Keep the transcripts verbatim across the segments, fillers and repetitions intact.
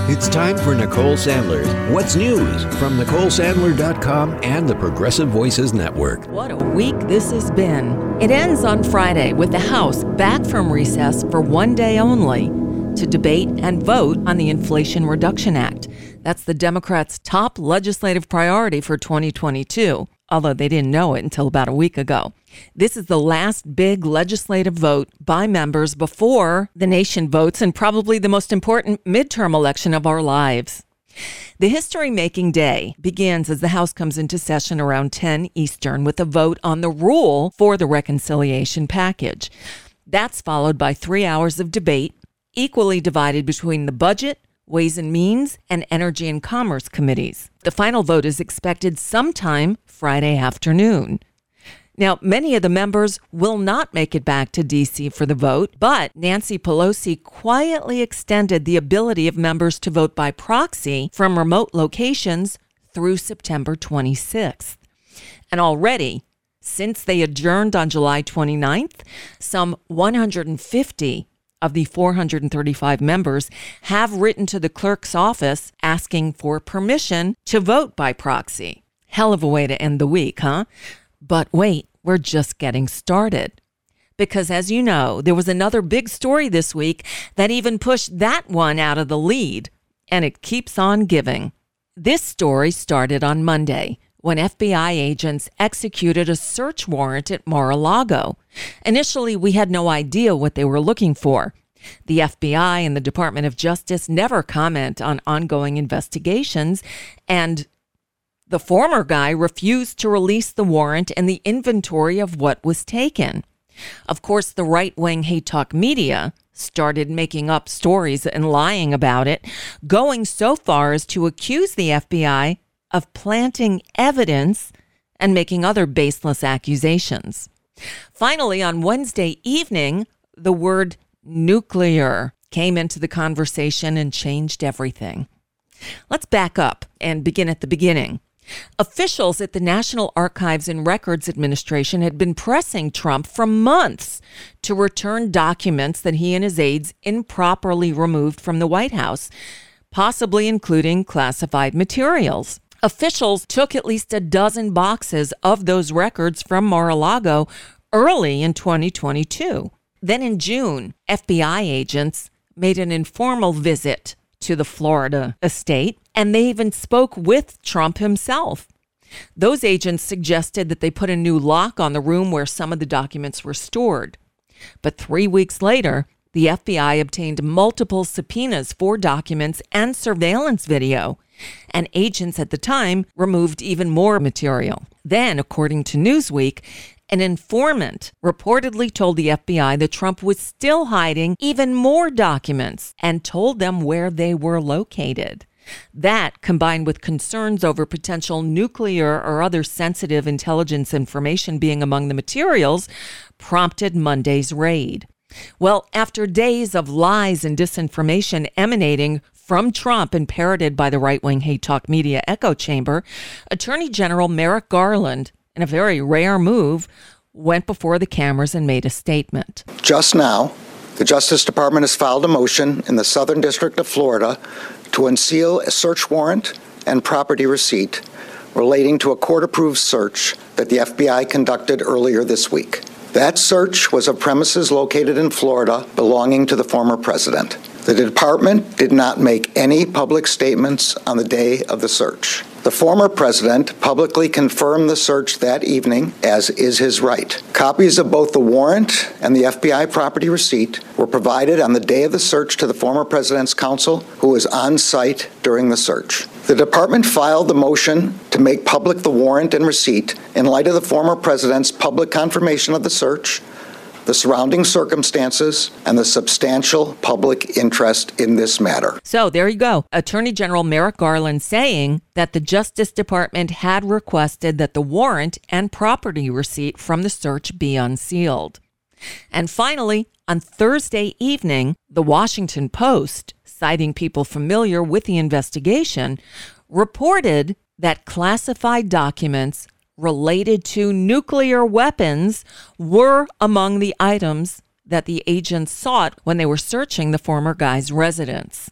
It's time for Nicole Sandler's What's News from Nicole Sandler dot com and the Progressive Voices Network. What a week this has been. It ends on Friday with the House back from recess for one day only to debate and vote on the Inflation Reduction Act. That's the Democrats' top legislative priority for twenty twenty-two, although they didn't know it until about a week ago. This is the last big legislative vote by members before the nation votes and probably the most important midterm election of our lives. The history-making day begins as the House comes into session around ten Eastern with a vote on the rule for the reconciliation package. That's followed by three hours of debate, equally divided between the Budget, Ways and Means, and Energy and Commerce committees. The final vote is expected sometime Friday afternoon. Now, many of the members will not make it back to D C for the vote, but Nancy Pelosi quietly extended the ability of members to vote by proxy from remote locations through September twenty-sixth. And already, since they adjourned on July twenty-ninth, some one hundred fifty of the four hundred thirty-five members have written to the clerk's office asking for permission to vote by proxy. Hell of a way to end the week, huh? But wait, we're just getting started. Because as you know, there was another big story this week that even pushed that one out of the lead, and it keeps on giving. This story started on Monday when F B I agents executed a search warrant at Mar-a-Lago. Initially, we had no idea what they were looking for. The F B I and the Department of Justice never comment on ongoing investigations, and the former guy refused to release the warrant and the inventory of what was taken. Of course, the right-wing hate talk media started making up stories and lying about it, going so far as to accuse the F B I of planting evidence and making other baseless accusations. Finally, on Wednesday evening, the word nuclear came into the conversation and changed everything. Let's back up and begin at the beginning. Officials at the National Archives and Records Administration had been pressing Trump for months to return documents that he and his aides improperly removed from the White House, possibly including classified materials. Officials took at least a dozen boxes of those records from Mar-a-Lago early in twenty twenty-two. Then in June, F B I agents made an informal visit to the Florida estate, and they even spoke with Trump himself. Those agents suggested that they put a new lock on the room where some of the documents were stored. But three weeks later, the F B I obtained multiple subpoenas for documents and surveillance video, and agents at the time removed even more material. Then, according to Newsweek, an informant reportedly told the F B I that Trump was still hiding even more documents and told them where they were located. That, combined with concerns over potential nuclear or other sensitive intelligence information being among the materials, prompted Monday's raid. Well, after days of lies and disinformation emanating from Trump and parroted by the right-wing hate talk media echo chamber, Attorney General Merrick Garland, in a very rare move, went before the cameras and made a statement. Just now, the Justice Department has filed a motion in the Southern District of Florida to unseal a search warrant and property receipt relating to a court-approved search that the F B I conducted earlier this week. That search was of premises located in Florida belonging to the former president. The department did not make any public statements on the day of the search. The former president publicly confirmed the search that evening, as is his right. Copies of both the warrant and the F B I property receipt were provided on the day of the search to the former president's counsel, who was on site during the search. The department filed the motion to make public the warrant and receipt in light of the former president's public confirmation of the search, the surrounding circumstances, and the substantial public interest in this matter. So there you go. Attorney General Merrick Garland saying that the Justice Department had requested that the warrant and property receipt from the search be unsealed. And finally, on Thursday evening, the Washington Post, citing people familiar with the investigation, reported that classified documents related to nuclear weapons were among the items that the agents sought when they were searching the former guy's residence.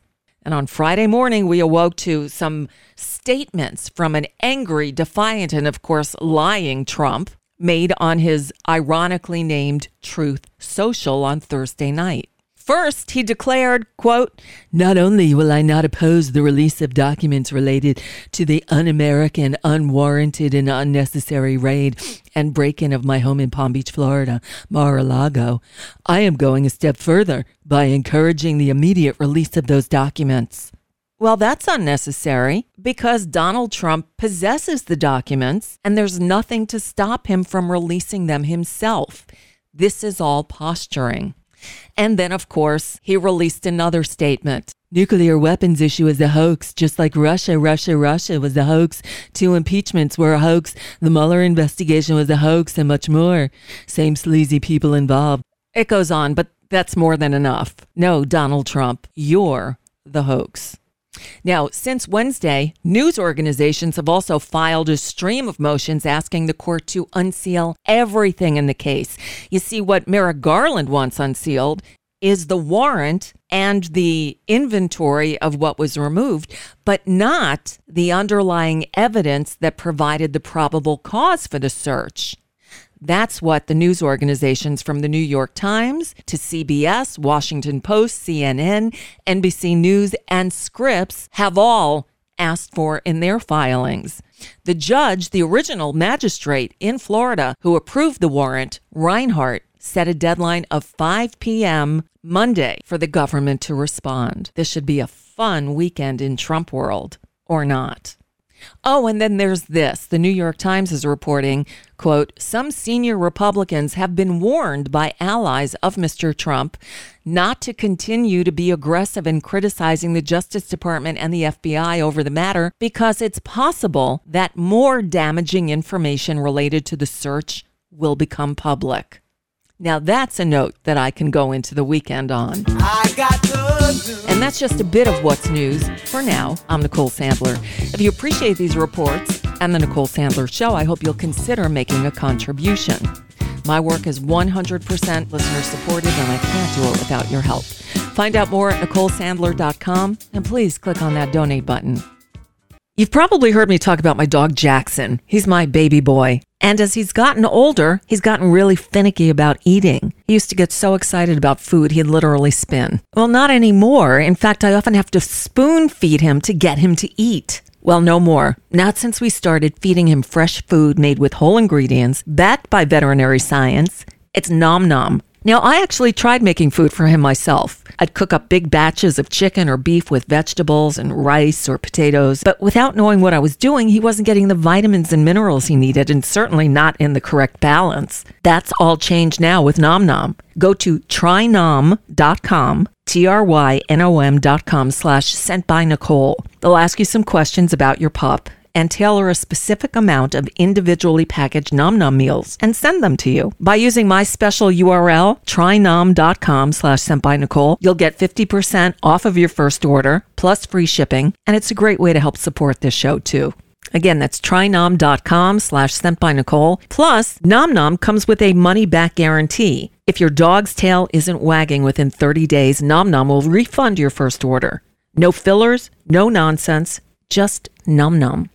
And on Friday morning, we awoke to some statements from an angry, defiant, and of course, lying Trump made on his ironically named Truth Social on Thursday night. First, he declared, quote, "Not only will I not oppose the release of documents related to the un-American, unwarranted, and unnecessary raid and break-in of my home in Palm Beach, Florida, Mar-a-Lago, I am going a step further by encouraging the immediate release of those documents." Well, that's unnecessary because Donald Trump possesses the documents and there's nothing to stop him from releasing them himself. This is all posturing. And then, of course, he released another statement. Nuclear weapons issue is a hoax, just like Russia, Russia, Russia was a hoax. Two impeachments were a hoax. The Mueller investigation was a hoax and much more. Same sleazy people involved. It goes on, but that's more than enough. No, Donald Trump, you're the hoax. Now, since Wednesday, news organizations have also filed a stream of motions asking the court to unseal everything in the case. You see, what Merrick Garland wants unsealed is the warrant and the inventory of what was removed, but not the underlying evidence that provided the probable cause for the search. That's what the news organizations from the New York Times to C B S, Washington Post, C N N, N B C News, and Scripps have all asked for in their filings. The judge, the original magistrate in Florida who approved the warrant, Reinhart, set a deadline of five p.m. Monday for the government to respond. This should be a fun weekend in Trump world, or not. Oh, and then there's this. The New York Times is reporting, quote, "Some senior Republicans have been warned by allies of Mister Trump not to continue to be aggressive in criticizing the Justice Department and the F B I over the matter because it's possible that more damaging information related to the search will become public." Now, that's a note that I can go into the weekend on. I got the news. And that's just a bit of what's news. For now, I'm Nicole Sandler. If you appreciate these reports and the Nicole Sandler Show, I hope you'll consider making a contribution. My work is one hundred percent listener supported, and I can't do it without your help. Find out more at nicole sandler dot com, and please click on that donate button. You've probably heard me talk about my dog Jackson. He's my baby boy. And as he's gotten older, he's gotten really finicky about eating. He used to get so excited about food, he'd literally spin. Well, not anymore. In fact, I often have to spoon feed him to get him to eat. Well, no more. Not since we started feeding him fresh food made with whole ingredients, backed by veterinary science. It's Nom Nom. Now, I actually tried making food for him myself. I'd cook up big batches of chicken or beef with vegetables and rice or potatoes, but without knowing what I was doing, he wasn't getting the vitamins and minerals he needed, and certainly not in the correct balance. That's all changed now with Nom Nom. Go to try nom dot com, T R Y N O M dot com slash sent by Nicole. They'll ask you some questions about your pup and tailor a specific amount of individually packaged Nom Nom meals and send them to you. By using my special U R L, try nom dot com slash sent by Nicole, you'll get fifty percent off of your first order, plus free shipping, and it's a great way to help support this show too. Again, that's try nom dot com slash sent by Nicole. Plus, Nom Nom comes with a money-back guarantee. If your dog's tail isn't wagging within thirty days, Nom Nom will refund your first order. No fillers, no nonsense, just Nom Nom.